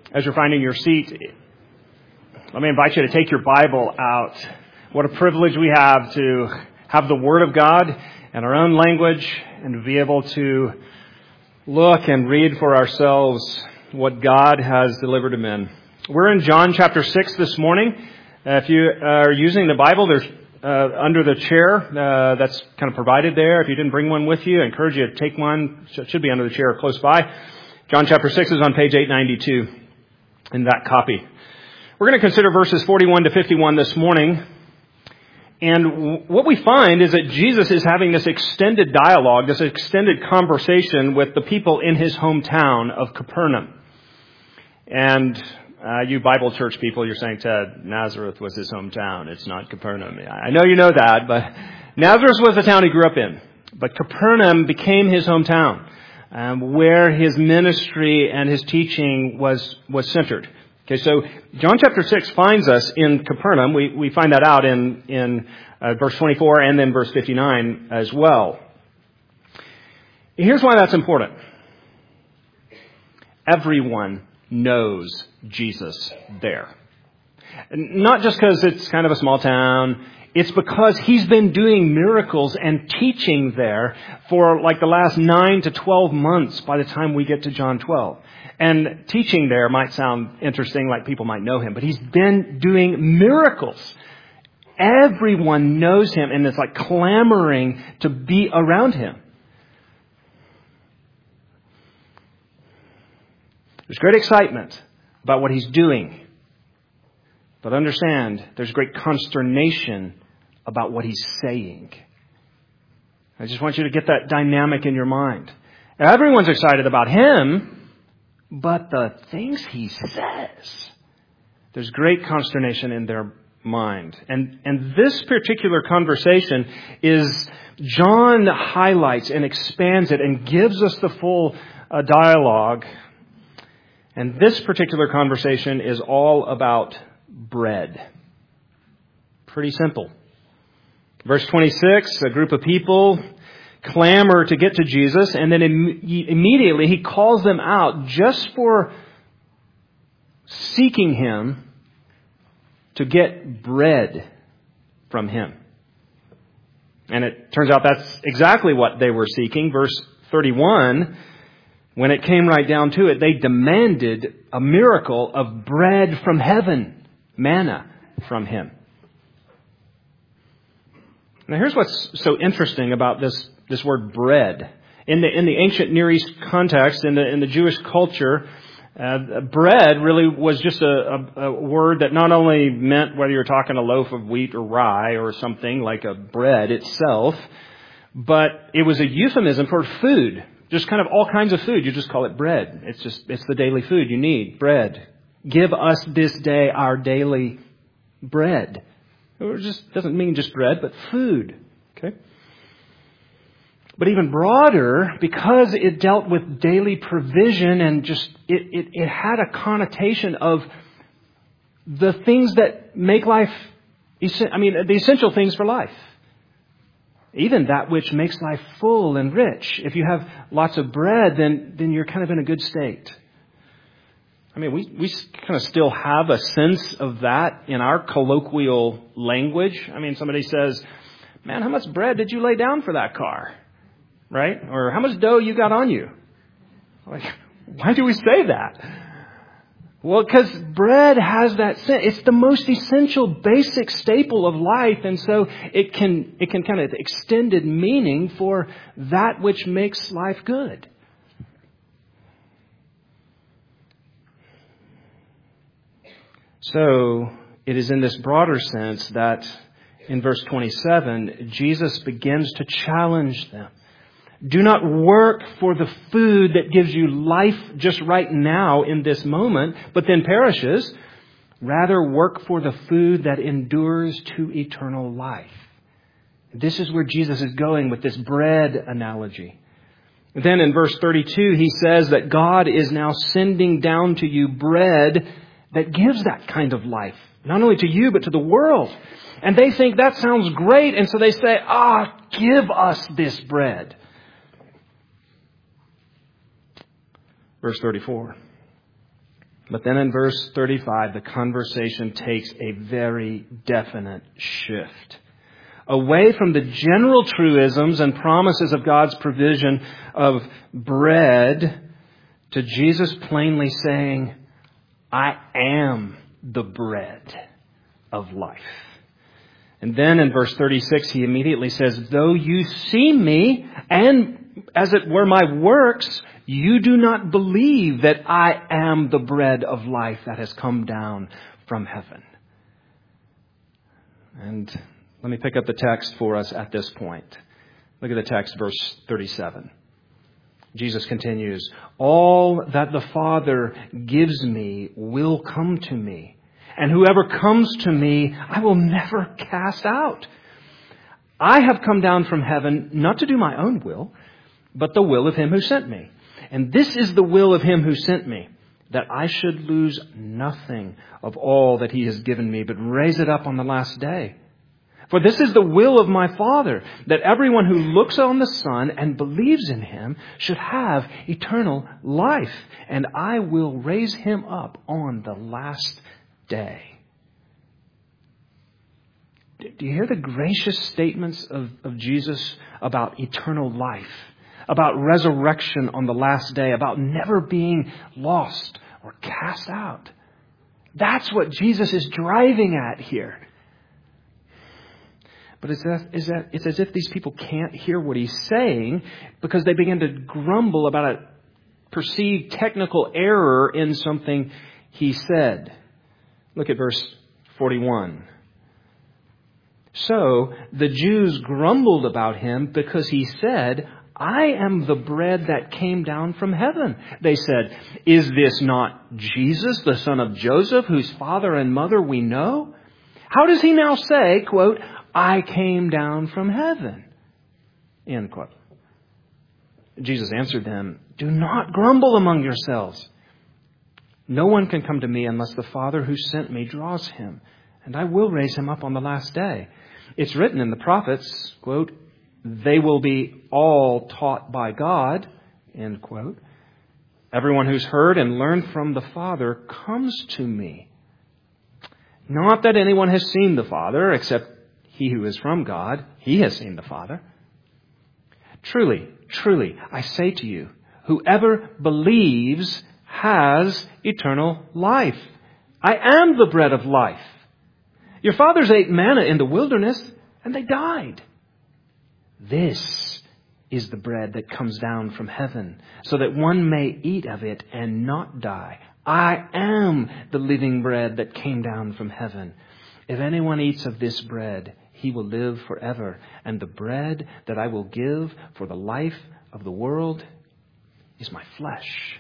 As you're finding your seat, let me invite you to take your Bible out. What a privilege we have to have the Word of God in our own language and to be able to look and read for ourselves what God has delivered to men. We're in John chapter 6 this morning. If you are using the Bible, there's under the chair that's kind of provided there. If you didn't bring one with you, I encourage you to take one. It should be under the chair close by. John chapter 6 is on page 892 in that copy. We're going to consider verses 41 to 51 this morning. And what we find is that Jesus is having this extended dialogue, this extended conversation with the people in his hometown of Capernaum. And you Bible church people, you're saying, Ted, Nazareth was his hometown. It's not Capernaum. I know you know that, but Nazareth was the town he grew up in. But Capernaum became his hometown, where his ministry and his teaching was centered. Okay, so John chapter 6 finds us in Capernaum. We find that out in verse 24 and then verse 59 as well. Here's why that's important. Everyone knows Jesus there. Not just because it's kind of a small town. It's because he's been doing miracles and teaching there for like the last 9 to 12 months by the time we get to John 12. And teaching there might sound interesting, like people might know him, but he's been doing miracles. Everyone knows him and it's like clamoring to be around him. There's great excitement about what he's doing. But understand, there's great consternation about what he's saying. I just want you to get that dynamic in your mind. Everyone's excited about him, but the things he says, there's great consternation in their mind. And this particular conversation is, John highlights and expands it and gives us the full dialogue. And this particular conversation is all about bread. Pretty simple. Verse 26, a group of people clamor to get to Jesus, and then immediately he calls them out just for seeking him to get bread from him. And it turns out that's exactly what they were seeking. Verse 31, when it came right down to it, they demanded a miracle of bread from heaven, manna from him. Now here's what's so interesting about this word bread. In the ancient Near East context, in the Jewish culture, bread really was just a word that not only meant whether you're talking a loaf of wheat or rye or something like a bread itself, but it was a euphemism for food. Just kind of all kinds of food. You just call it bread. It's the daily food you need. Bread. Give us this day our daily bread. It just doesn't mean just bread, but food. Okay? But even broader, because it dealt with daily provision and just, it had a connotation of the things that make life, the essential things for life. Even that which makes life full and rich. If you have lots of bread, then you're kind of in a good state. We kind of still have a sense of that in our colloquial language. Somebody says, man, how much bread did you lay down for that car? Right? Or how much dough you got on you? Like, why do we say that? Well, because bread has that sense. It's the most essential, basic staple of life. And so it can kind of extended meaning for that which makes life good. So it is in this broader sense that in verse 27, Jesus begins to challenge them. Do not work for the food that gives you life just right now in this moment, but then perishes. Rather, work for the food that endures to eternal life. This is where Jesus is going with this bread analogy. Then in verse 32, he says that God is now sending down to you bread that gives that kind of life. Not only to you, but to the world. And they think that sounds great. And so they say, give us this bread. Verse 34. But then in verse 35, the conversation takes a very definite shift. Away from the general truisms and promises of God's provision of bread to Jesus plainly saying, I am the bread of life. And then in verse 36, he immediately says, though you see me and as it were my works, you do not believe that I am the bread of life that has come down from heaven. And let me pick up the text for us at this point. Look at the text, verse 37. Jesus continues, all that the Father gives me will come to me. And whoever comes to me, I will never cast out. I have come down from heaven not to do my own will, but the will of him who sent me. And this is the will of him who sent me, that I should lose nothing of all that he has given me, but raise it up on the last day. For this is the will of my Father, that everyone who looks on the Son and believes in him should have eternal life, and I will raise him up on the last day. Do you hear the gracious statements of Jesus about eternal life, about resurrection on the last day, about never being lost or cast out? That's what Jesus is driving at here. But it's as if these people can't hear what he's saying because they begin to grumble about a perceived technical error in something he said. Look at verse 41. So the Jews grumbled about him because he said, I am the bread that came down from heaven. They said, is this not Jesus, the son of Joseph, whose father and mother we know? How does he now say, quote, I came down from heaven, end quote. Jesus answered them, do not grumble among yourselves. No one can come to me unless the Father who sent me draws him, and I will raise him up on the last day. It's written in the prophets, quote, they will be all taught by God, end quote. Everyone who's heard and learned from the Father comes to me. Not that anyone has seen the Father, except he who is from God, he has seen the Father. Truly, truly, I say to you, whoever believes has eternal life. I am the bread of life. Your fathers ate manna in the wilderness, and they died. This is the bread that comes down from heaven, so that one may eat of it and not die. I am the living bread that came down from heaven. If anyone eats of this bread, he will live forever. And the bread that I will give for the life of the world is my flesh.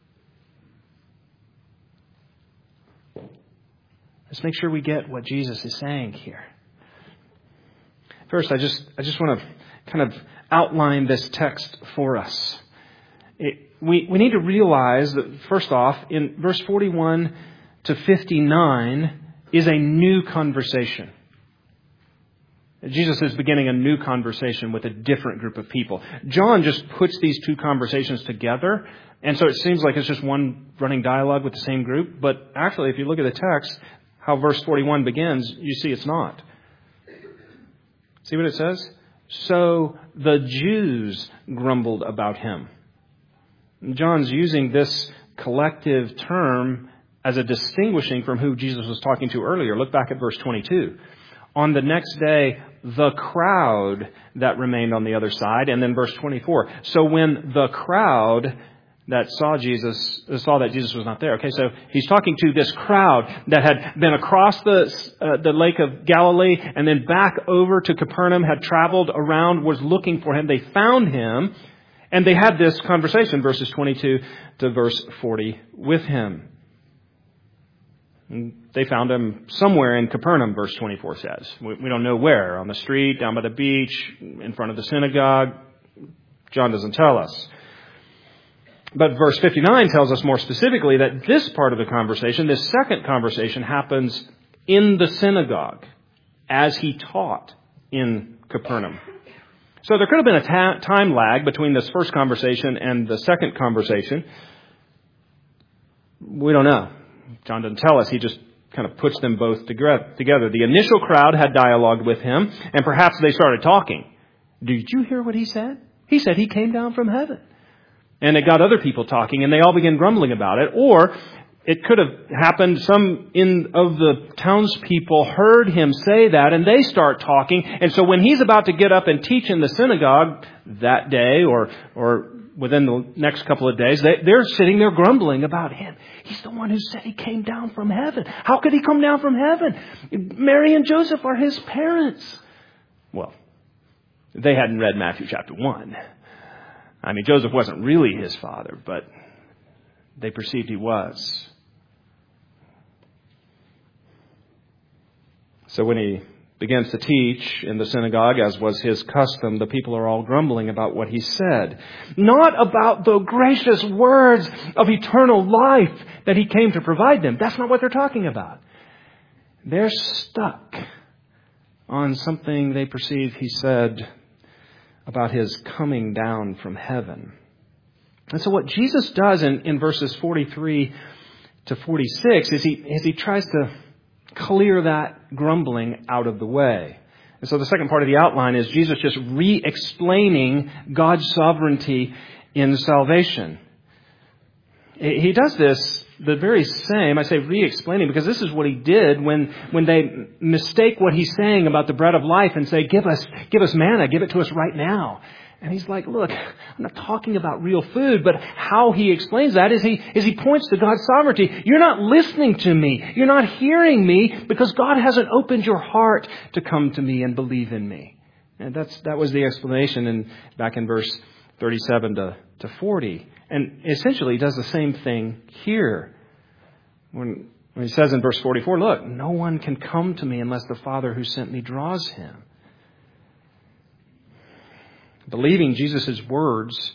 Let's make sure we get what Jesus is saying here. First, I just want to kind of outline this text for us. We need to realize that, first off, in verse 41 to 59 is a new conversation. Jesus is beginning a new conversation with a different group of people. John just puts these two conversations together, and so it seems like it's just one running dialogue with the same group. But actually, if you look at the text, how verse 41 begins, you see it's not. See what it says? So the Jews grumbled about him. John's using this collective term as a distinguishing from who Jesus was talking to earlier. Look back at verse 22. On the next day, the crowd that remained on the other side. And then verse 24. So when the crowd that saw that Jesus was not there. Okay, so he's talking to this crowd that had been across the Lake of Galilee and then back over to Capernaum, had traveled around, was looking for him. They found him, and they had this conversation, verses 22 to verse 40, with him. They found him somewhere in Capernaum, verse 24 says. We don't know where, on the street, down by the beach, in front of the synagogue. John doesn't tell us. But verse 59 tells us more specifically that this part of the conversation, this second conversation, happens in the synagogue as he taught in Capernaum. So there could have been a time lag between this first conversation and the second conversation. We don't know. John doesn't tell us. He just kind of puts them both together. The initial crowd had dialogued with him, and perhaps they started talking. Did you hear what he said? He said he came down from heaven. And it got other people talking, and they all began grumbling about it. Or it could have happened, some of the townspeople heard him say that, and they start talking. And so when he's about to get up and teach in the synagogue that day, or within the next couple of days, they're sitting there grumbling about him. He's the one who said he came down from heaven. How could he come down from heaven? Mary and Joseph are his parents. Well, they hadn't read Matthew chapter 1. I mean, Joseph wasn't really his father, but they perceived he was. So when he begins to teach in the synagogue, as was his custom, the people are all grumbling about what he said. Not about the gracious words of eternal life that he came to provide them. That's not what they're talking about. They're stuck on something they perceive he said about his coming down from heaven. And so what Jesus does in verses 43 to 46 is he tries to clear that grumbling out of the way. And so the second part of the outline is Jesus just re-explaining God's sovereignty in salvation. He does this the very same, I say re-explaining, because this is what he did when they mistake what he's saying about the bread of life and say, give us manna, give it to us right now. And he's like, look, I'm not talking about real food, but how he explains that is he points to God's sovereignty. You're not listening to me. You're not hearing me because God hasn't opened your heart to come to me and believe in me. And that was the explanation back in verse 37 to 40. And essentially he does the same thing here. When he says in verse 44, look, no one can come to me unless the Father who sent me draws him. Believing Jesus' words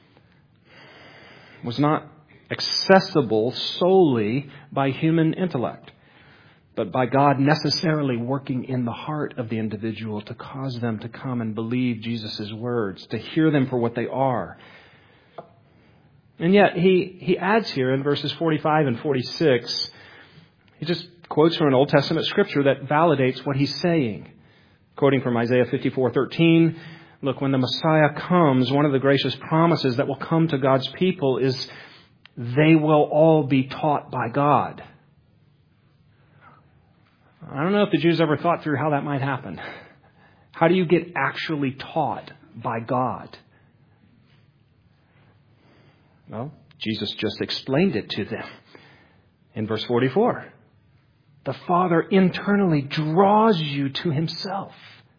was not accessible solely by human intellect, but by God necessarily working in the heart of the individual to cause them to come and believe Jesus' words, to hear them for what they are. And yet he adds here in verses 45 and 46, he just quotes from an Old Testament scripture that validates what he's saying. Quoting from Isaiah 54:13, look, when the Messiah comes, one of the gracious promises that will come to God's people is they will all be taught by God. I don't know if the Jews ever thought through how that might happen. How do you get actually taught by God? Well, Jesus just explained it to them in verse 44. The Father internally draws you to himself.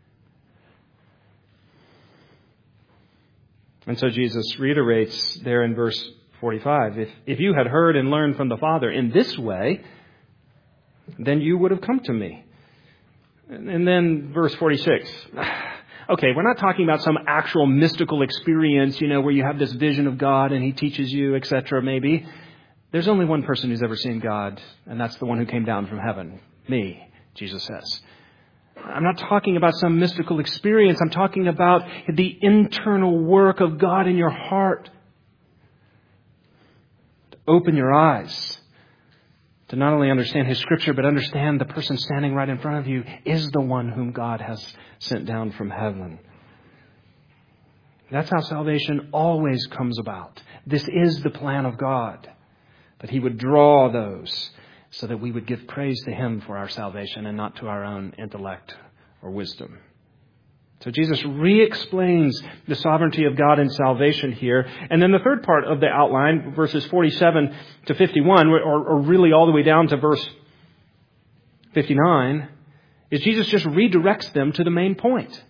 And so Jesus reiterates there in verse 45, if you had heard and learned from the Father in this way, then you would have come to me. And then verse 46. Okay, we're not talking about some actual mystical experience, where you have this vision of God and he teaches you, etc. maybe. There's only one person who's ever seen God, and that's the one who came down from heaven. Me, Jesus says. I'm not talking about some mystical experience. I'm talking about the internal work of God in your heart. To open your eyes to not only understand his scripture, but understand the person standing right in front of you is the one whom God has sent down from heaven. That's how salvation always comes about. This is the plan of God, that he would draw those so that we would give praise to him for our salvation and not to our own intellect or wisdom. So Jesus re-explains the sovereignty of God in salvation here. And then the third part of the outline, verses 47 to 51, or really all the way down to verse 59, is Jesus just redirects them to the main point.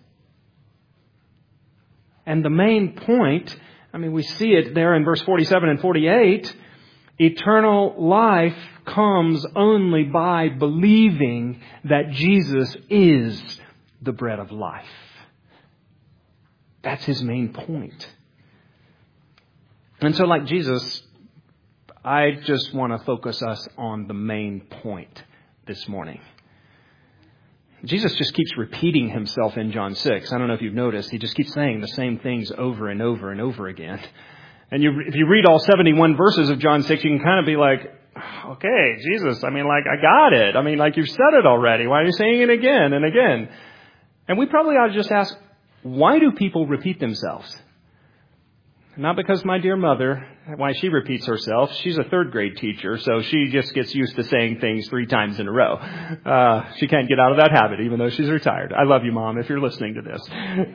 And the main point, we see it there in verse 47 and 48, eternal life comes only by believing that Jesus is the bread of life. That's his main point. And so like Jesus, I just want to focus us on the main point this morning. Jesus just keeps repeating himself in John 6. I don't know if you've noticed. He just keeps saying the same things over and over and over again. And if you read all 71 verses of John 6, you can kind of be like, okay, Jesus, I got it. You've said it already. Why are you saying it again and again? And we probably ought to just ask, why do people repeat themselves? Not because my dear mother, why she repeats herself. She's a third grade teacher, so she just gets used to saying things 3 times in a row. She can't get out of that habit, even though she's retired. I love you, Mom, if you're listening to this.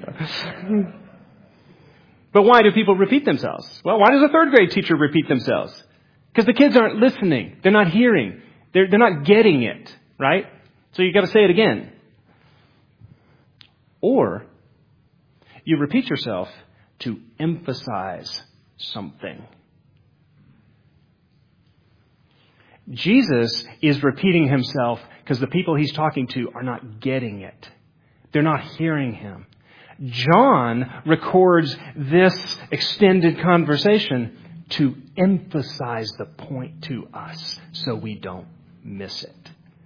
But why do people repeat themselves? Well, why does a third grade teacher repeat themselves? Because the kids aren't listening. They're not hearing. They're not getting it, right? So you've got to say it again. Or you repeat yourself to emphasize something. Jesus is repeating himself because the people he's talking to are not getting it. They're not hearing him. John records this extended conversation to emphasize the point to us so we don't miss it.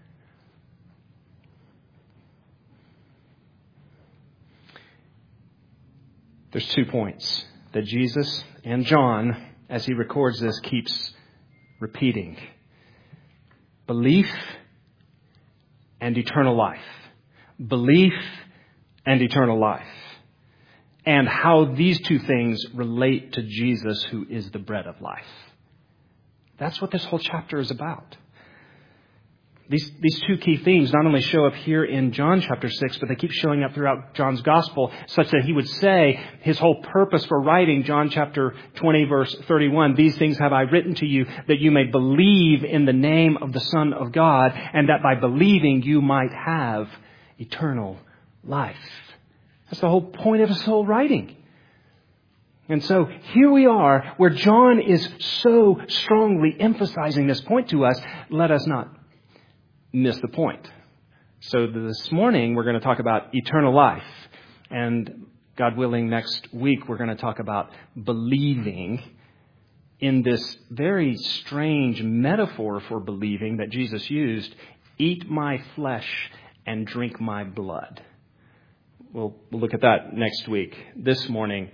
There's 2 points that Jesus and John, as he records this, keeps repeating. Belief and eternal life. Belief and eternal life. And how these 2 things relate to Jesus, who is the bread of life. That's what this whole chapter is about. These 2 key themes not only show up here in John chapter 6, but they keep showing up throughout John's gospel, such that he would say his whole purpose for writing John chapter 20, verse 31, these things have I written to you that you may believe in the name of the Son of God, and that by believing you might have eternal life. That's the whole point of his whole writing. And so here we are, where John is so strongly emphasizing this point to us. Let us not miss the point. So this morning we're going to talk about eternal life. And God willing, next week we're going to talk about believing in this very strange metaphor for believing that Jesus used. Eat my flesh and drink my blood. We'll look at that next week. This morning,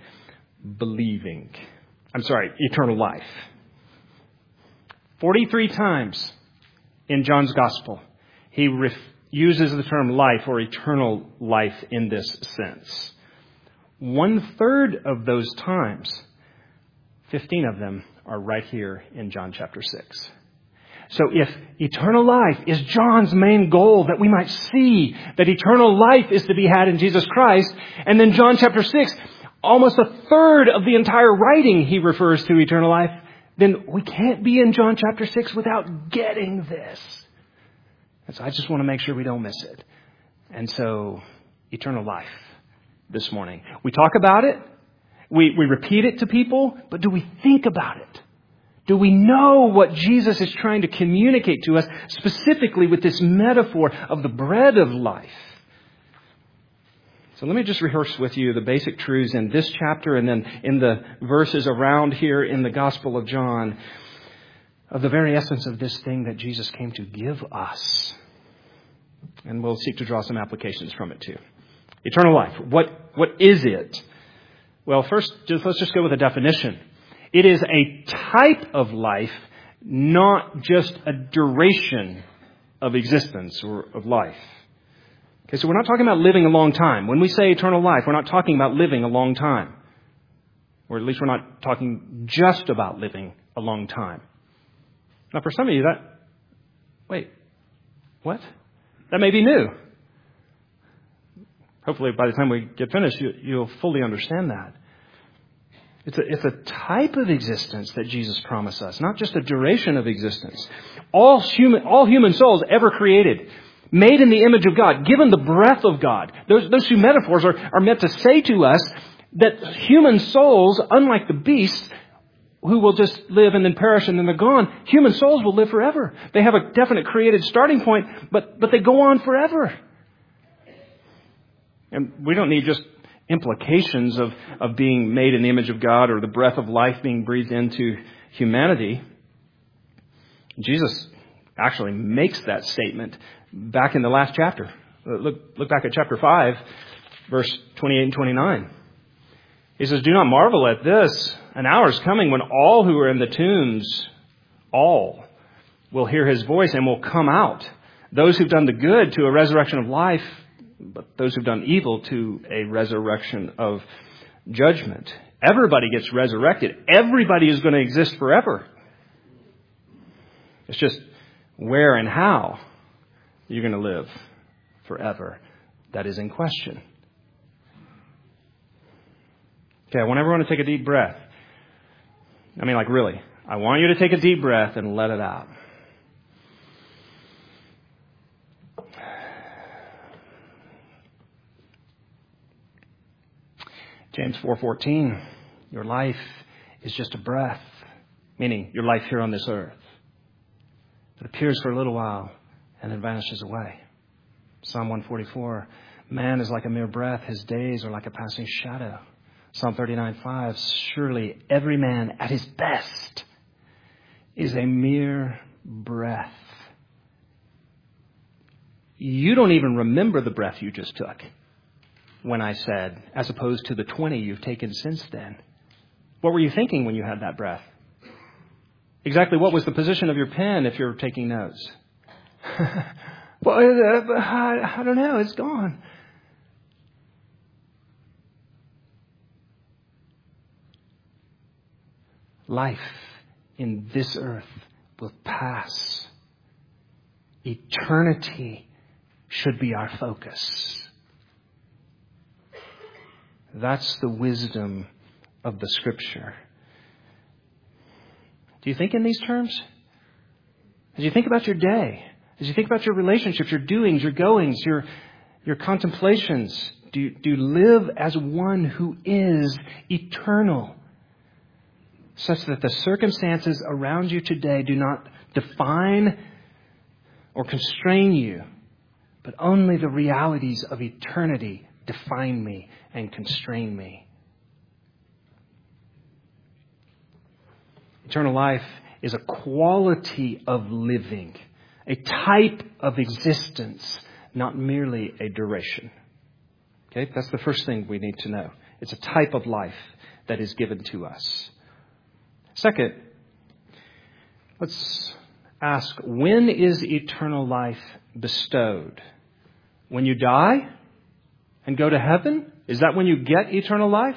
eternal life. 43 times in John's gospel, he uses the term life or eternal life in this sense. 1/3 of those times, 15 of them, are right here in John chapter 6. So if eternal life is John's main goal, that we might see that eternal life is to be had in Jesus Christ, and then John chapter 6, almost 1/3 of the entire writing he refers to eternal life, then we can't be in John chapter 6 without getting this. And so I just want to make sure we don't miss it. And so, eternal life this morning. We talk about it. We repeat it to people. But do we think about it? Do we know what Jesus is trying to communicate to us, specifically with this metaphor of the bread of life? So let me just rehearse with you the basic truths in this chapter and then in the verses around here in the Gospel of John, of the very essence of this thing that Jesus came to give us. And we'll seek to draw some applications from it too. Eternal life. What is it? Well, first, let's just go with a definition. It is a type of life, not just a duration of existence or of life. Okay, so we're not talking about living a long time. When we say eternal life, we're not talking about living a long time. Or at least we're not talking just about living a long time. Now, for some of you, what? That may be new. Hopefully, by the time we get finished, you'll fully understand that. It's a type of existence that Jesus promised us, not just a duration of existence. All human souls ever created, made in the image of God, given the breath of God. Those 2 metaphors are meant to say to us that human souls, unlike the beasts, who will just live and then perish and then they're gone, human souls will live forever. They have a definite created starting point, but they go on forever. And we don't need just implications of being made in the image of God or the breath of life being breathed into humanity. Jesus actually makes that statement back in the last chapter. Look back at chapter 5, verse 28 and 29. He says, "Do not marvel at this. An hour is coming when all who are in the tombs, all will hear his voice and will come out. Those who've done the good to a resurrection of life, but those who've done evil to a resurrection of judgment. Everybody gets resurrected. Everybody is going to exist forever. It's just where and how you're going to live forever that is in question. Okay, I want everyone to take a deep breath. I mean, like really. I want you to take a deep breath and let it out. James 4:14, your life is just a breath, meaning your life here on this earth. It appears for a little while and then vanishes away. Psalm 144, man is like a mere breath, his days are like a passing shadow. Psalm 39:5, surely every man at his best is a mere breath. You don't even remember the breath you just took. When I said, as opposed to the 20 you've taken since then. What were you thinking when you had that breath? Exactly what was the position of your pen if you're taking notes? Well, I don't know. It's gone. Life in this earth will pass. Eternity should be our focus. That's the wisdom of the Scripture. Do you think in these terms? As you think about your day, as you think about your relationships, your doings, your goings, your contemplations, do you live as one who is eternal, such that the circumstances around you today do not define or constrain you, but only the realities of eternity define me and constrain me? Eternal life is a quality of living, a type of existence, not merely a duration. Okay, that's the first thing we need to know. It's a type of life that is given to us. Second, let's ask, when is eternal life bestowed? When you die and go to heaven? Is that when you get eternal life?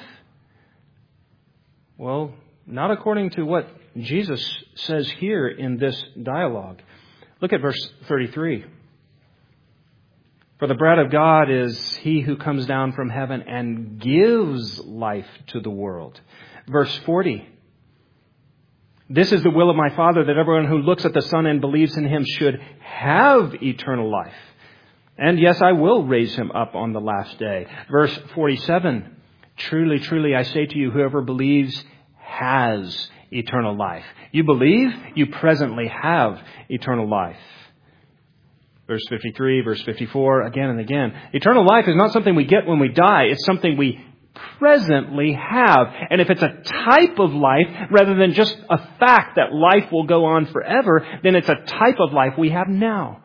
Well, not according to what Jesus says here in this dialogue. Look at verse 33. For the bread of God is he who comes down from heaven and gives life to the world. Verse 40. This is the will of my Father, that everyone who looks at the Son and believes in him should have eternal life. And yes, I will raise him up on the last day. Verse 47. Truly, truly, I say to you, whoever believes has eternal life. You believe, you presently have eternal life. Verse 53, verse 54, again and again. Eternal life is not something we get when we die. It's something we presently have. And if it's a type of life, rather than just a fact that life will go on forever, then it's a type of life we have now.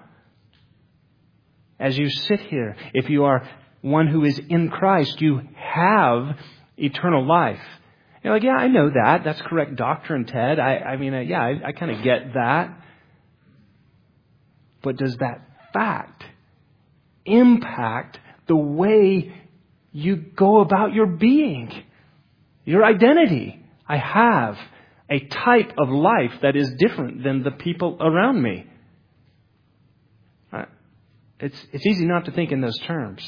As you sit here, if you are one who is in Christ, you have eternal life. You're like, yeah, I know that. That's correct doctrine, Ted. I kind of get that. But does that fact impact the way you go about your being, your identity? I have a type of life that is different than the people around me. It's easy not to think in those terms.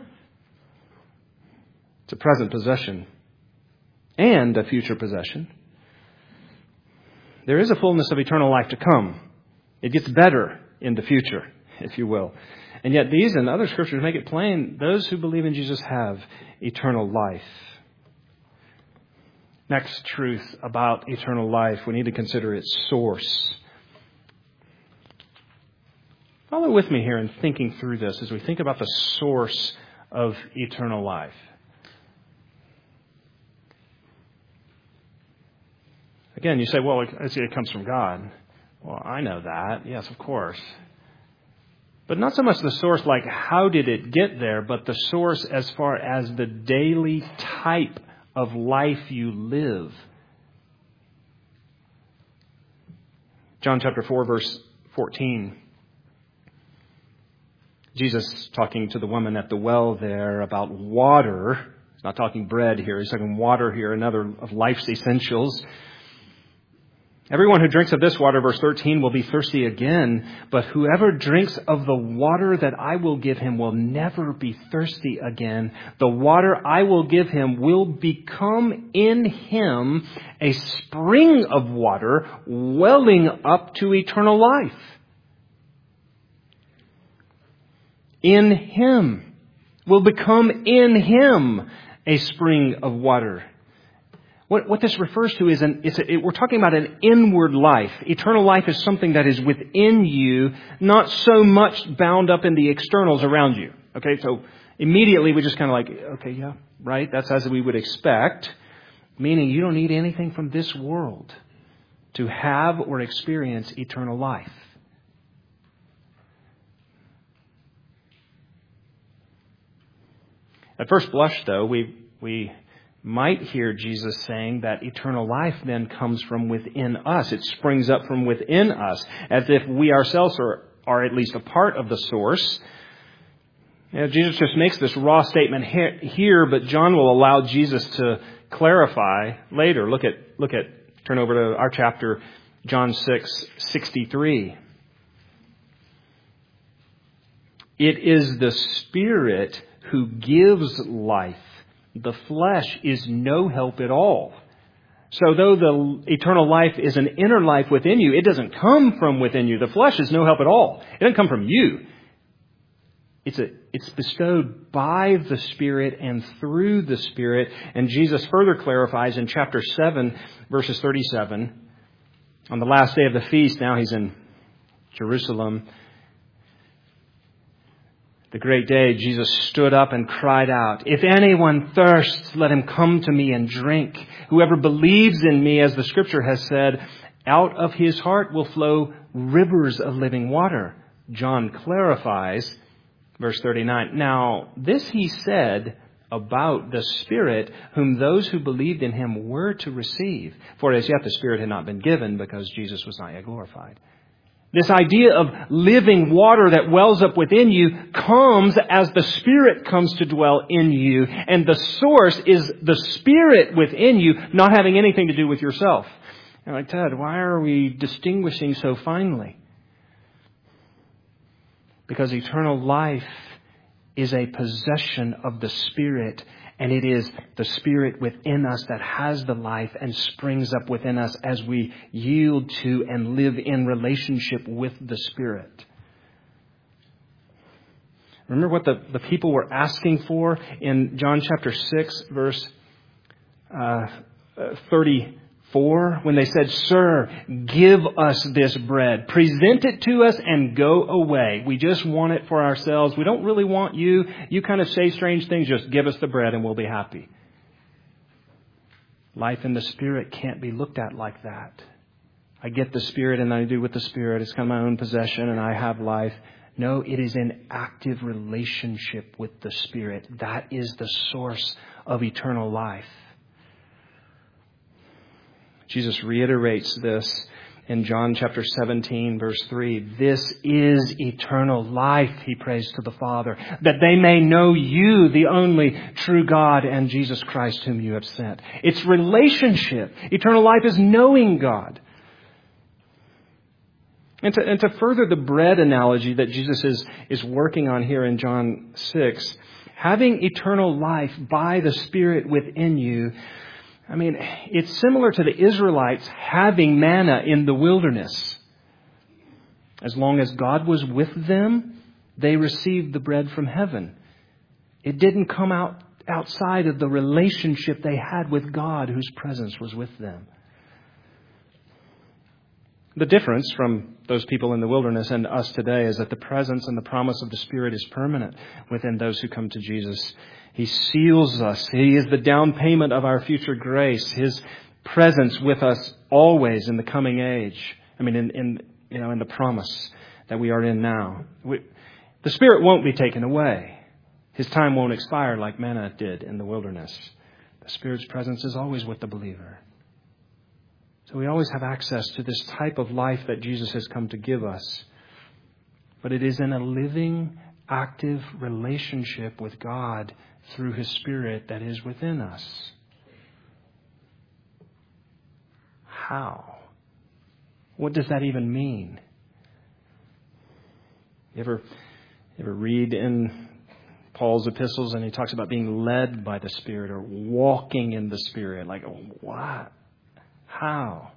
It's a present possession and a future possession. There is a fullness of eternal life to come. It gets better in the future, if you will. And yet these and other scriptures make it plain, those who believe in Jesus have eternal life. Next truth about eternal life, we need to consider its source. Follow with me here in thinking through this as we think about the source of eternal life. Again, you say, well, it comes from God. Well, I know that. Yes, of course. But not so much the source like how did it get there, but the source as far as the daily type of life you live. John chapter 4, verse 14. Jesus talking to the woman at the well there about water. He's not talking bread here. He's talking water here, another of life's essentials. Everyone who drinks of this water, verse 13, will be thirsty again, but whoever drinks of the water that I will give him will never be thirsty again. The water I will give him will become in him a spring of water welling up to eternal life. In him will become in him a spring of water. What this refers to is we're talking about an inward life. Eternal life is something that is within you, not so much bound up in the externals around you. Okay, so immediately we just kind of like, okay, yeah, right, that's as we would expect. Meaning you don't need anything from this world to have or experience eternal life. At first blush, though, we might hear Jesus saying that eternal life then comes from within us. It springs up from within us, as if we ourselves are at least a part of the source. You know, Jesus just makes this raw statement here, but John will allow Jesus to clarify later. Turn over to our chapter, John 6:63. It is the Spirit who gives life. The flesh is no help at all. So though the eternal life is an inner life within you, it doesn't come from within you. The flesh is no help at all. It doesn't come from you. It's bestowed by the Spirit and through the Spirit. And Jesus further clarifies in chapter 7, verses 37. On the last day of the feast, now he's in Jerusalem. The great day, Jesus stood up and cried out, "If anyone thirsts, let him come to me and drink. Whoever believes in me, as the Scripture has said, out of his heart will flow rivers of living water." John clarifies, verse 39, "Now this he said about the Spirit, whom those who believed in him were to receive. For as yet the Spirit had not been given, because Jesus was not yet glorified." This idea of living water that wells up within you comes as the Spirit comes to dwell in you. And the source is the Spirit within you, not having anything to do with yourself. You're like, Ted, why are we distinguishing so finely? Because eternal life is a possession of the Spirit. And it is the Spirit within us that has the life and springs up within us as we yield to and live in relationship with the Spirit. Remember what the people were asking for in John chapter 6, verse 34, when they said, "Sir, give us this bread. Present it to us and go away. We just want it for ourselves. We don't really want you. You kind of say strange things. Just give us the bread and we'll be happy." Life in the Spirit can't be looked at like that. I get the Spirit and I do with the Spirit. It's kind of my own possession and I have life. No, it is an active relationship with the Spirit. That is the source of eternal life. Jesus reiterates this in John chapter 17, verse 3. "This is eternal life," he prays to the Father, "that they may know you, the only true God, and Jesus Christ whom you have sent." It's relationship. Eternal life is knowing God. And to further the bread analogy that Jesus is working on here in John 6, having eternal life by the Spirit within you, I mean, it's similar to the Israelites having manna in the wilderness. As long as God was with them, they received the bread from heaven. It didn't come outside of the relationship they had with God, whose presence was with them. The difference from those people in the wilderness and us today is that the presence and the promise of the Spirit is permanent within those who come to Jesus. He seals us. He is the down payment of our future grace. His presence with us always in the coming age. I mean, in the promise that we are in now. The Spirit won't be taken away. His time won't expire like manna did in the wilderness. The Spirit's presence is always with the believer. So we always have access to this type of life that Jesus has come to give us. But it is in a living, active relationship with God through His Spirit that is within us. How? What does that even mean? You ever read in Paul's epistles and he talks about being led by the Spirit or walking in the Spirit? Like, what? How?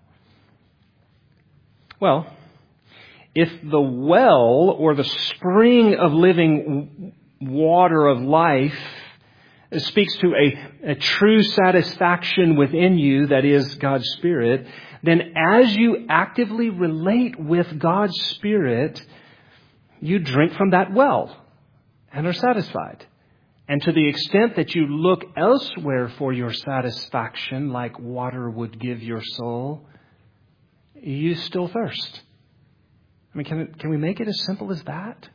Well, if the well or the spring of living water of life speaks to a true satisfaction within you, that is God's Spirit, then as you actively relate with God's Spirit, you drink from that well and are satisfied. And to the extent that you look elsewhere for your satisfaction, like water would give your soul, you still thirst. I mean, can we make it as simple as that?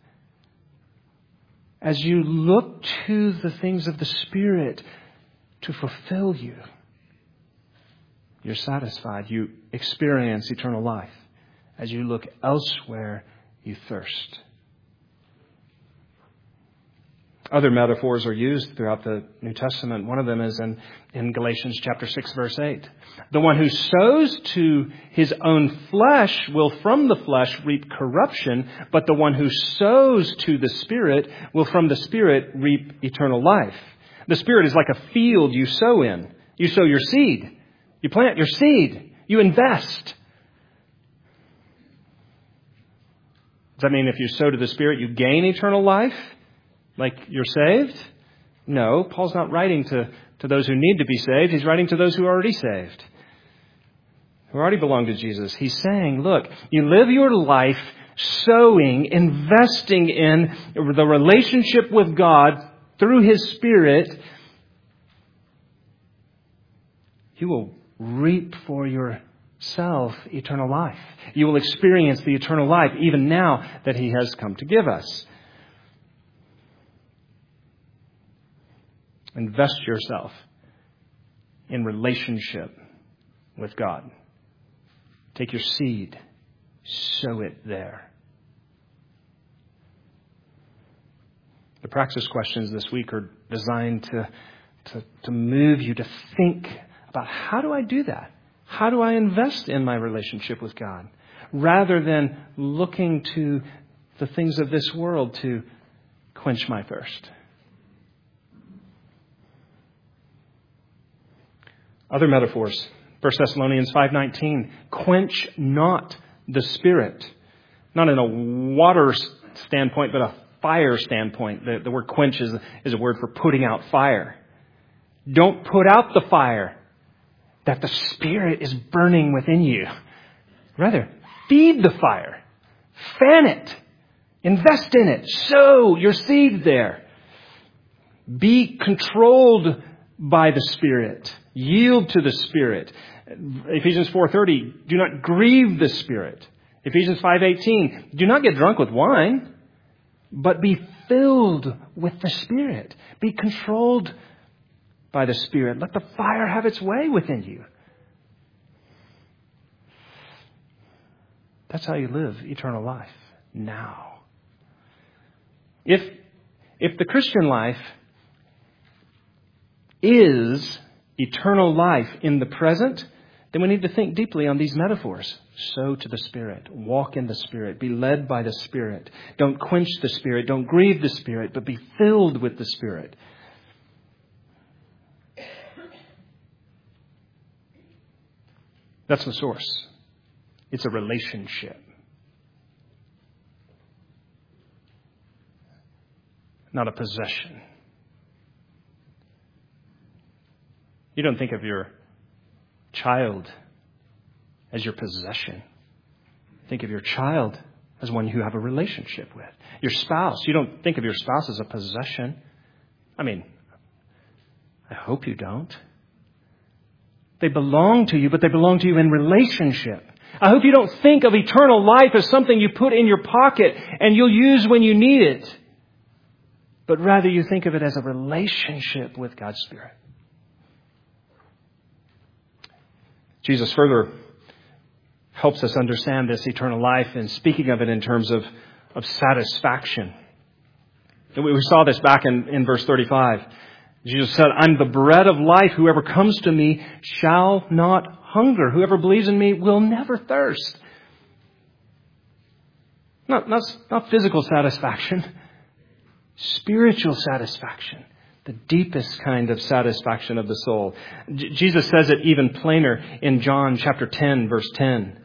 As you look to the things of the Spirit to fulfill you, you're satisfied. You experience eternal life. As you look elsewhere, you thirst. Other metaphors are used throughout the New Testament. One of them is in Galatians chapter 6, verse 8. The one who sows to his own flesh will from the flesh reap corruption, but the one who sows to the Spirit will from the Spirit reap eternal life. The Spirit is like a field you sow in. You sow your seed. You plant your seed. You invest. Does that mean if you sow to the Spirit, you gain eternal life? Like you're saved? No, Paul's not writing to those who need to be saved. He's writing to those who are already saved, who already belong to Jesus. He's saying, look, you live your life sowing, investing in the relationship with God through His Spirit. You will reap for yourself eternal life. You will experience the eternal life even now that He has come to give us. Invest yourself in relationship with God. Take your seed, sow it there. The praxis questions this week are designed to move you to think about, how do I do that? How do I invest in my relationship with God? Rather than looking to the things of this world to quench my thirst. Other metaphors. 1 Thessalonians 5:19. Quench not the Spirit. Not in a water standpoint, but a fire standpoint. The word quench is a word for putting out fire. Don't put out the fire that the Spirit is burning within you. Rather, feed the fire. Fan it. Invest in it. Sow your seed there. Be controlled by the Spirit. Yield to the Spirit. Ephesians 4:30, do not grieve the Spirit. Ephesians 5:18, do not get drunk with wine, but be filled with the Spirit. Be controlled by the Spirit. Let the fire have its way within you. That's how you live eternal life now. If the Christian life is eternal life in the present, then we need to think deeply on these metaphors. Sow to the Spirit. Walk in the Spirit. Be led by the Spirit. Don't quench the Spirit. Don't grieve the Spirit, but be filled with the Spirit. That's the source. It's a relationship. Not a possession. You don't think of your child as your possession. Think of your child as one you have a relationship with. Your spouse, you don't think of your spouse as a possession. I mean, I hope you don't. They belong to you, but they belong to you in relationship. I hope you don't think of eternal life as something you put in your pocket and you'll use when you need it. But rather you think of it as a relationship with God's Spirit. Jesus further helps us understand this eternal life and speaking of it in terms of satisfaction. And we saw this back in verse 35. Jesus said, I'm the bread of life. Whoever comes to me shall not hunger. Whoever believes in me will never thirst. Not physical satisfaction. Spiritual satisfaction. The deepest kind of satisfaction of the soul. Jesus says it even plainer in John chapter 10, verse 10.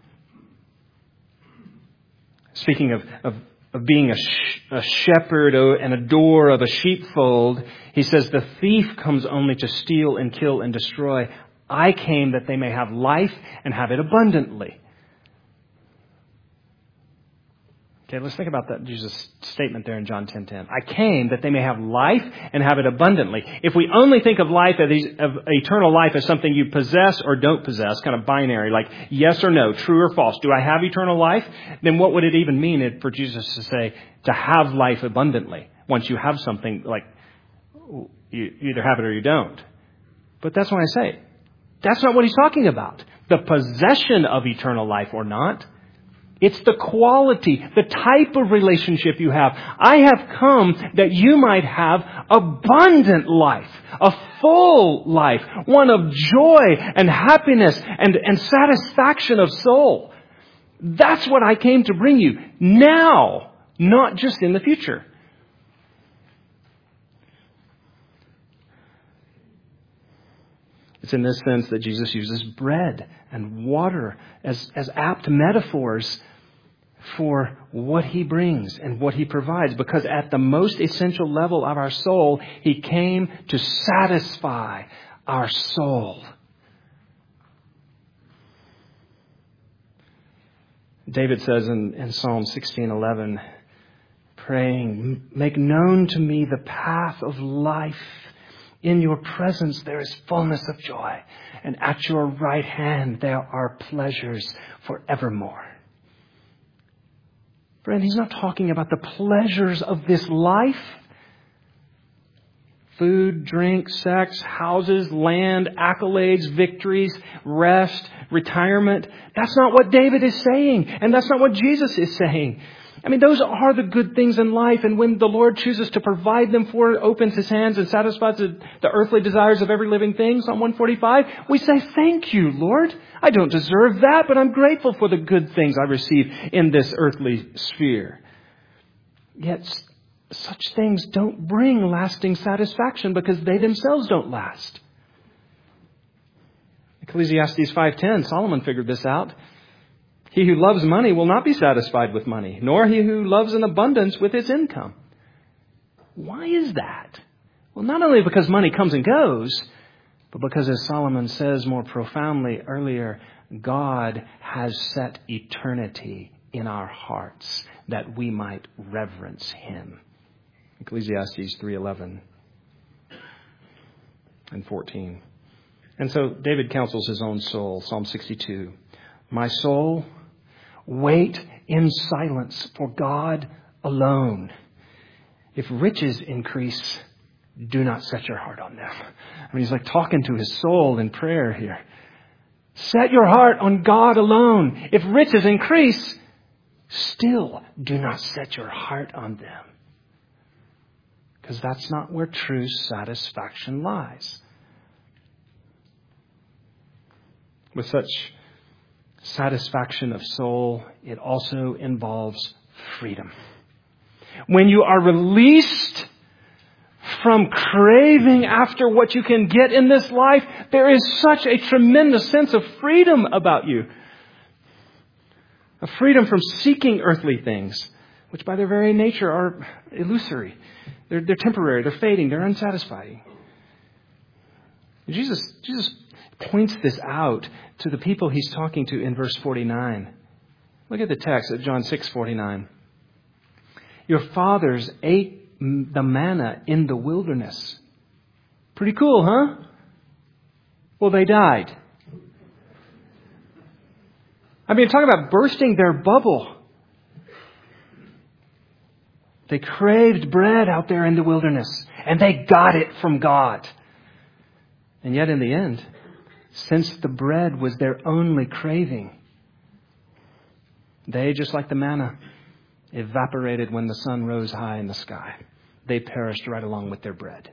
Speaking of being a shepherd and a door of a sheepfold, he says, the thief comes only to steal and kill and destroy. I came that they may have life and have it abundantly. Okay, let's think about that Jesus' statement there in John 10:10. I came that they may have life and have it abundantly. If we only think of life of eternal life as something you possess or don't possess, kind of binary, like yes or no, true or false, do I have eternal life? Then what would it even mean for Jesus to say to have life abundantly? Once you have something, like you either have it or you don't. But that's what I say. That's not what he's talking about. The possession of eternal life or not. It's the quality, the type of relationship you have. I have come that you might have abundant life, a full life, one of joy and happiness and satisfaction of soul. That's what I came to bring you now, not just in the future. It's in this sense that Jesus uses bread and water as apt metaphors for what he brings and what he provides. Because at the most essential level of our soul, he came to satisfy our soul. David says in Psalm 16:11, praying, make known to me the path of life. In your presence there is fullness of joy, and at your right hand there are pleasures forevermore. Friend, he's not talking about the pleasures of this life. Food, drink, sex, houses, land, accolades, victories, rest, retirement. That's not what David is saying, and that's not what Jesus is saying. I mean, those are the good things in life, and when the Lord chooses to provide them for it, opens his hands and satisfies the earthly desires of every living thing, Psalm 145, we say, thank you, Lord. I don't deserve that, but I'm grateful for the good things I receive in this earthly sphere. Yet, such things don't bring lasting satisfaction because they themselves don't last. Ecclesiastes 5:10, Solomon figured this out. He who loves money will not be satisfied with money, nor he who loves an abundance with its income. Why is that? Well, not only because money comes and goes, but because, as Solomon says more profoundly earlier, God has set eternity in our hearts that we might reverence him. Ecclesiastes 3:11 and 14. And so David counsels his own soul, Psalm 62. My soul, wait in silence for God alone. If riches increase, do not set your heart on them. I mean, he's like talking to his soul in prayer here. Set your heart on God alone. If riches increase, still do not set your heart on them. Because that's not where true satisfaction lies. With such satisfaction of soul, it also involves freedom. When you are released from craving after what you can get in this life, there is such a tremendous sense of freedom about you. A freedom from seeking earthly things, which by their very nature are illusory. They're temporary, they're fading, they're unsatisfying. Jesus points this out to the people he's talking to in verse 49. Look at the text at John 6:49. Your fathers ate the manna in the wilderness. Pretty cool, huh? Well, they died. I mean, talk about bursting their bubble. They craved bread out there in the wilderness, and they got it from God. And yet in the end, since the bread was their only craving, They, just like the manna, evaporated when the sun rose high in the sky. They perished right along with their bread.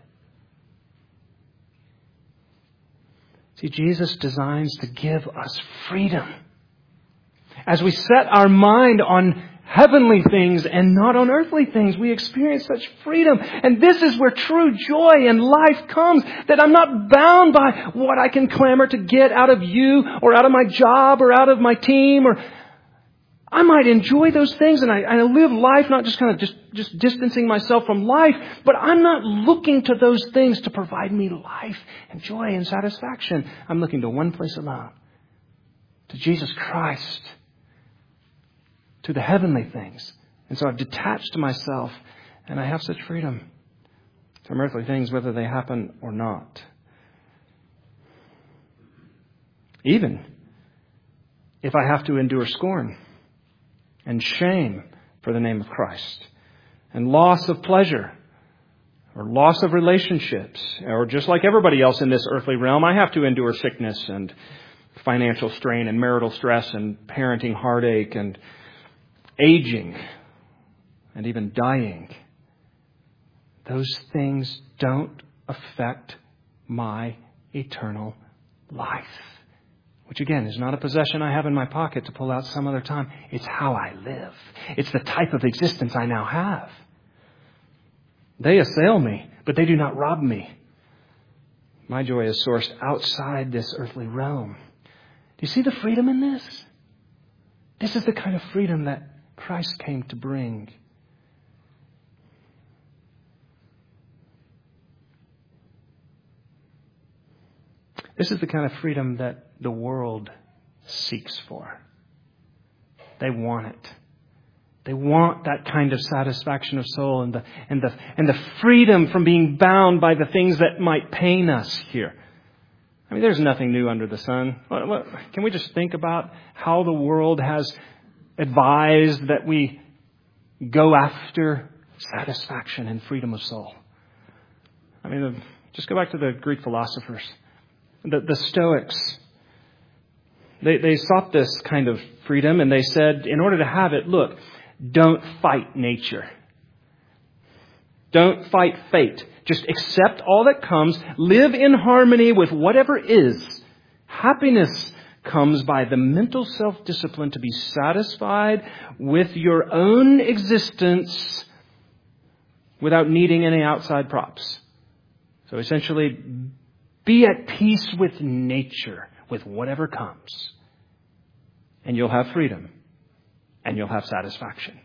See, Jesus designs to give us freedom. As we set our mind on heavenly things and not on earthly things, we experience such freedom. And this is where true joy in life comes, that I'm not bound by what I can clamor to get out of you or out of my job or out of my team. Or I might enjoy those things, and I live life not just kind of just distancing myself from life, but I'm not looking to those things to provide me life and joy and satisfaction. I'm looking to one place alone, to Jesus Christ, to the heavenly things. And so I've detached myself, and I have such freedom from earthly things, whether they happen or not. Even if I have to endure scorn and shame for the name of Christ, and loss of pleasure, or loss of relationships, or just like everybody else in this earthly realm, I have to endure sickness and financial strain and marital stress and parenting heartache and aging and even dying. Those things don't affect my eternal life. Which again is not a possession I have in my pocket to pull out some other time. It's how I live. It's the type of existence I now have. They assail me, but they do not rob me. My joy is sourced outside this earthly realm. Do you see the freedom in this? This is the kind of freedom that Christ came to bring. This is the kind of freedom that the world seeks for. They want it. They want that kind of satisfaction of soul and the freedom from being bound by the things that might pain us here. I mean, there's nothing new under the sun. Can we just think about how the world has advised that we go after satisfaction and freedom of soul? I mean, just go back to the Greek philosophers. The Stoics, they sought this kind of freedom, and they said, in order to have it, look, don't fight nature. Don't fight fate. Just accept all that comes. Live in harmony with whatever is. Happiness comes by the mental self-discipline to be satisfied with your own existence without needing any outside props. So essentially, be at peace with nature, with whatever comes. And you'll have freedom. And you'll have satisfaction.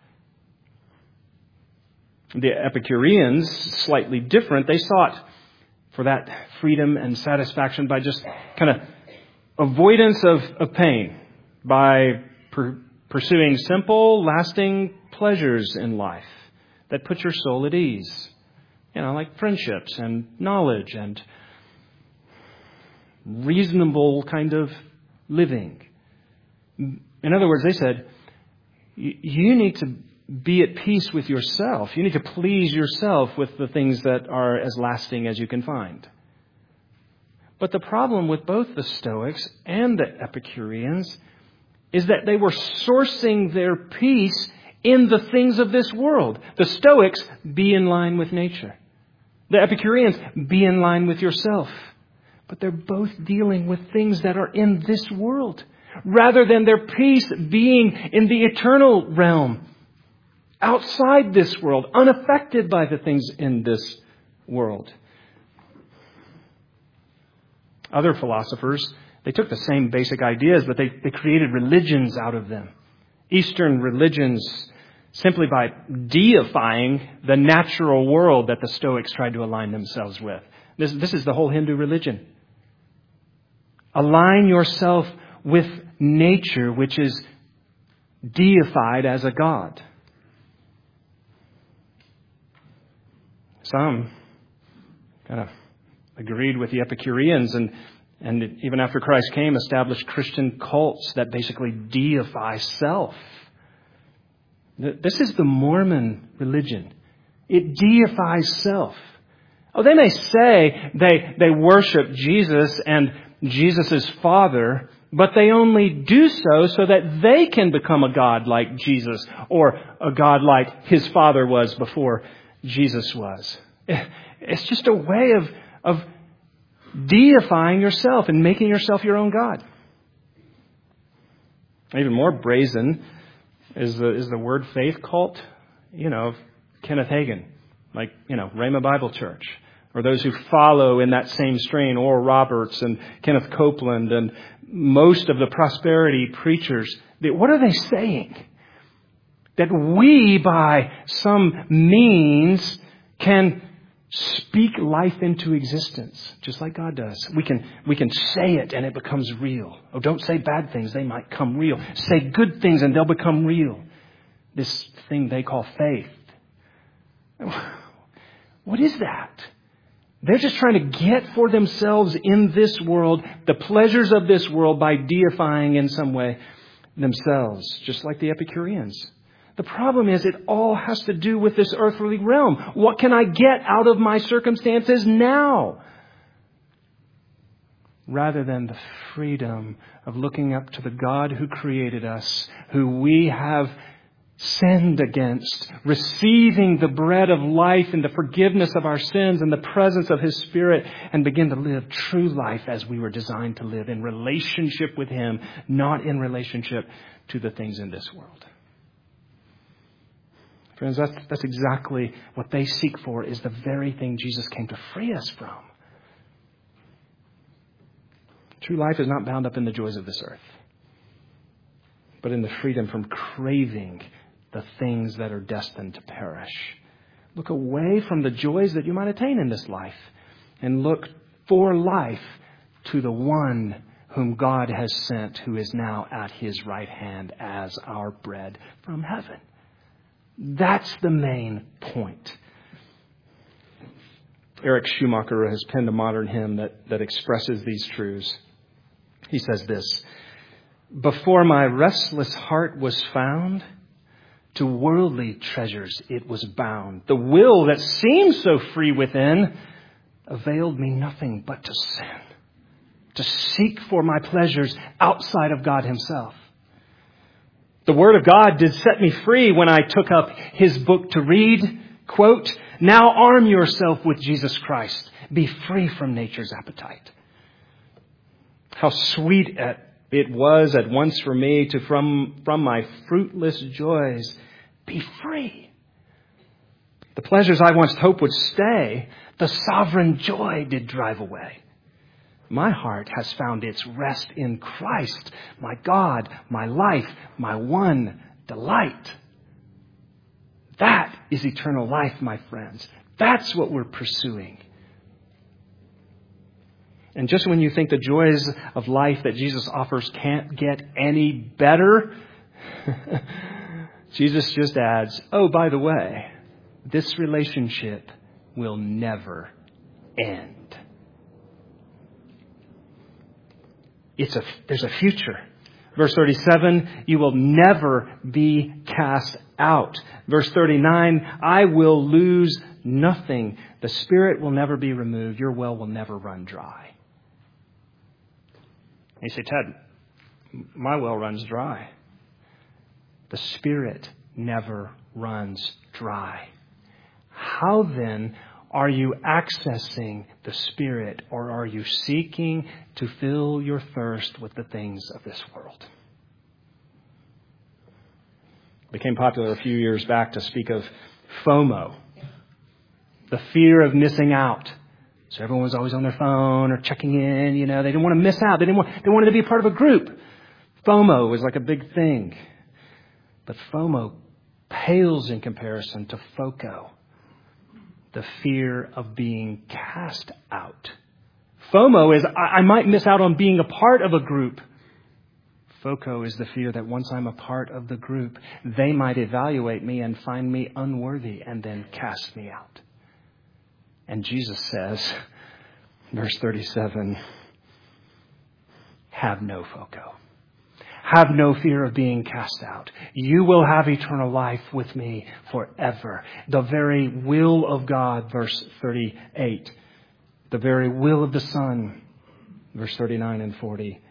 The Epicureans, slightly different, they sought for that freedom and satisfaction by just kind of avoidance of pain, by pursuing simple, lasting pleasures in life that put your soul at ease. You know, like friendships and knowledge and reasonable kind of living. In other words, they said, you need to be at peace with yourself. You need to please yourself with the things that are as lasting as you can find. But the problem with both the Stoics and the Epicureans is that they were sourcing their peace in the things of this world. The Stoics, be in line with nature. The Epicureans, be in line with yourself. But they're both dealing with things that are in this world, rather than their peace being in the eternal realm, outside this world, unaffected by the things in this world. Other philosophers, they took the same basic ideas, but they created religions out of them. Eastern religions, simply by deifying the natural world that the Stoics tried to align themselves with. This is the whole Hindu religion. Align yourself with nature, which is deified as a god. Some kind of agreed with the Epicureans and even after Christ came, established Christian cults that basically deify self. This is the Mormon religion. It deifies self. Oh, they may say they worship Jesus and Jesus' Father, But they only do so that they can become a God like Jesus, or a God like His Father was before Jesus was. It's just a way of deifying yourself and making yourself your own God. Even more brazen is the word faith cult, of Kenneth Hagin, like, Rhema Bible Church, or those who follow in that same strain, Oral Roberts and Kenneth Copeland and most of the prosperity preachers. What are they saying? That we, by some means, can speak life into existence, just like God does. We can say it and it becomes real. Oh, don't say bad things, they might come real. Say good things and they'll become real. This thing they call faith. What is that? They're just trying to get for themselves in this world the pleasures of this world by deifying in some way themselves, just like the Epicureans. The problem is it all has to do with this earthly realm. What can I get out of my circumstances now? Rather than the freedom of looking up to the God who created us, who we have sinned against, receiving the bread of life and the forgiveness of our sins and the presence of His Spirit, and begin to live true life as we were designed to live, in relationship with Him, not in relationship to the things in this world. Friends, that's exactly what they seek for, is the very thing Jesus came to free us from. True life is not bound up in the joys of this earth, but in the freedom from craving the things that are destined to perish. Look away from the joys that you might attain in this life and look for life to the one whom God has sent, who is now at His right hand as our bread from heaven. That's the main point. Eric Schumacher has penned a modern hymn that expresses these truths. He says this: "Before my restless heart was found, to worldly treasures it was bound. The will that seemed so free within availed me nothing but to sin, to seek for my pleasures outside of God Himself. The Word of God did set me free when I took up His book to read. Quote, 'Now arm yourself with Jesus Christ. Be free from nature's appetite.' How sweet it was at once for me to from my fruitless joys be free. The pleasures I once hoped would stay, the sovereign joy did drive away. My heart has found its rest in Christ, my God, my life, my one delight." That is eternal life, my friends. That's what we're pursuing. And just when you think the joys of life that Jesus offers can't get any better, Jesus just adds, "Oh, by the way, this relationship will never end." There's a future. Verse 37, "You will never be cast out." Verse 39, "I will lose nothing. The Spirit will never be removed. Your well will never run dry." And you say, "Ted, my well runs dry." The Spirit never runs dry. How then are you accessing the Spirit, or are you seeking to fill your thirst with the things of this world? It became popular a few years back to speak of FOMO, the fear of missing out. So everyone was always on their phone or checking in, They didn't want to miss out. They wanted to be a part of a group. FOMO was like a big thing. But FOMO pales in comparison to FOCO, the fear of being cast out. FOMO is, I might miss out on being a part of a group. FOCO is the fear that once I'm a part of the group, they might evaluate me and find me unworthy and then cast me out. And Jesus says, verse 37, "Have no FOCO. Have no fear of being cast out. You will have eternal life with me forever." The very will of God, verse 38. The very will of the Son, verse 39 and 40,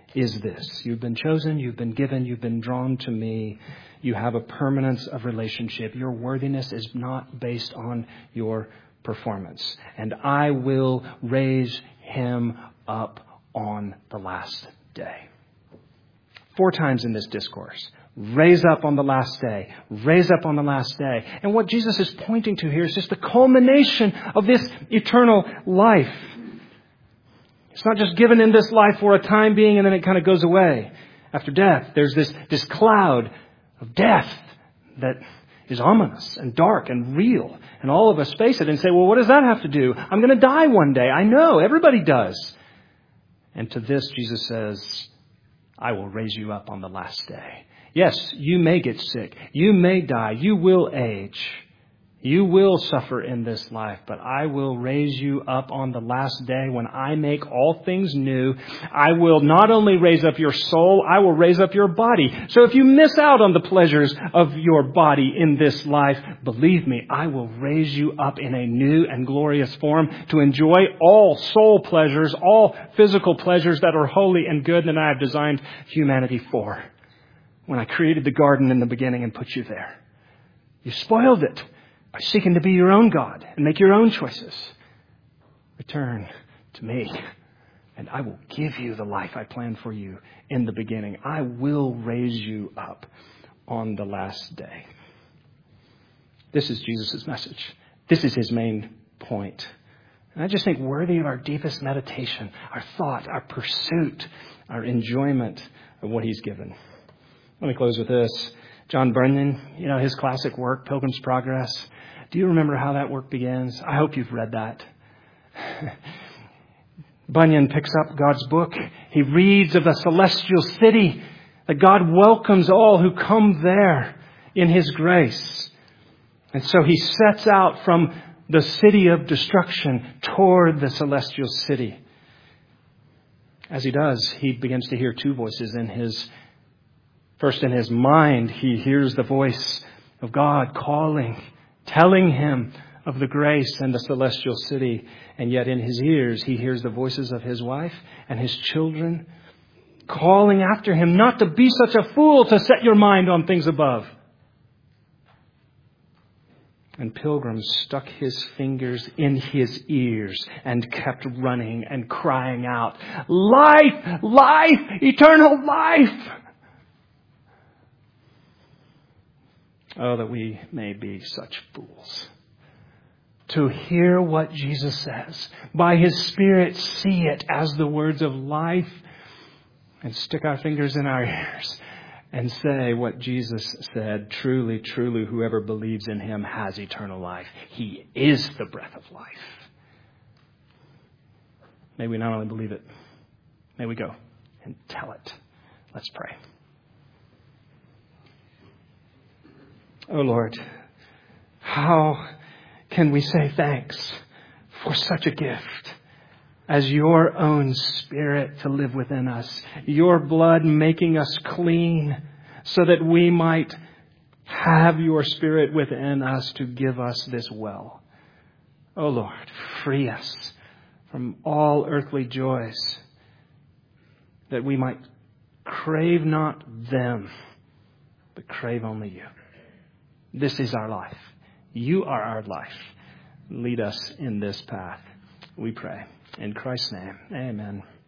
is this. You've been chosen, you've been given, you've been drawn to me. You have a permanence of relationship. Your worthiness is not based on your performance. And I will raise him up on the last day. 4 times in this discourse. Raise up on the last day. Raise up on the last day. And what Jesus is pointing to here is just the culmination of this eternal life. It's not just given in this life for a time being and then it kind of goes away. After death, there's this cloud of death that is ominous and dark and real. And all of us face it and say, well, what does that have to do? I'm going to die one day. I know, everybody does. And to this, Jesus says, I will raise you up on the last day. Yes, you may get sick. You may die. You will age. You will suffer in this life, but I will raise you up on the last day when I make all things new. I will not only raise up your soul, I will raise up your body. So if you miss out on the pleasures of your body in this life, believe me, I will raise you up in a new and glorious form to enjoy all soul pleasures, all physical pleasures that are holy and good that I have designed humanity for. When I created the garden in the beginning and put you there, you spoiled it by seeking to be your own God and make your own choices. Return to me, and I will give you the life I planned for you in the beginning. I will raise you up on the last day. This is Jesus' message. This is his main point. And I just think worthy of our deepest meditation, our thought, our pursuit, our enjoyment of what he's given. Let me close with this. John Bunyan, his classic work, Pilgrim's Progress. Do you remember how that work begins? I hope you've read that. Bunyan picks up God's book. He reads of the celestial city, that God welcomes all who come there in his grace. And so he sets out from the city of destruction toward the celestial city. As he does, he begins to hear 2 voices in his First, in his mind, he hears the voice of God calling, telling him of the grace and the celestial city. And yet in his ears, he hears the voices of his wife and his children calling after him not to be such a fool to set your mind on things above. And Pilgrim stuck his fingers in his ears and kept running and crying out, life, life, eternal life. Oh, that we may be such fools to hear what Jesus says, by his Spirit see it as the words of life, and stick our fingers in our ears and say what Jesus said, truly, truly, whoever believes in him has eternal life. He is the breath of life. May we not only believe it, may we go and tell it. Let's pray. Oh Lord, how can we say thanks for such a gift as your own Spirit to live within us, your blood making us clean so that we might have your Spirit within us to give us this well. Oh Lord, free us from all earthly joys that we might crave not them, but crave only you. This is our life. You are our life. Lead us in this path, we pray. In Christ's name, amen.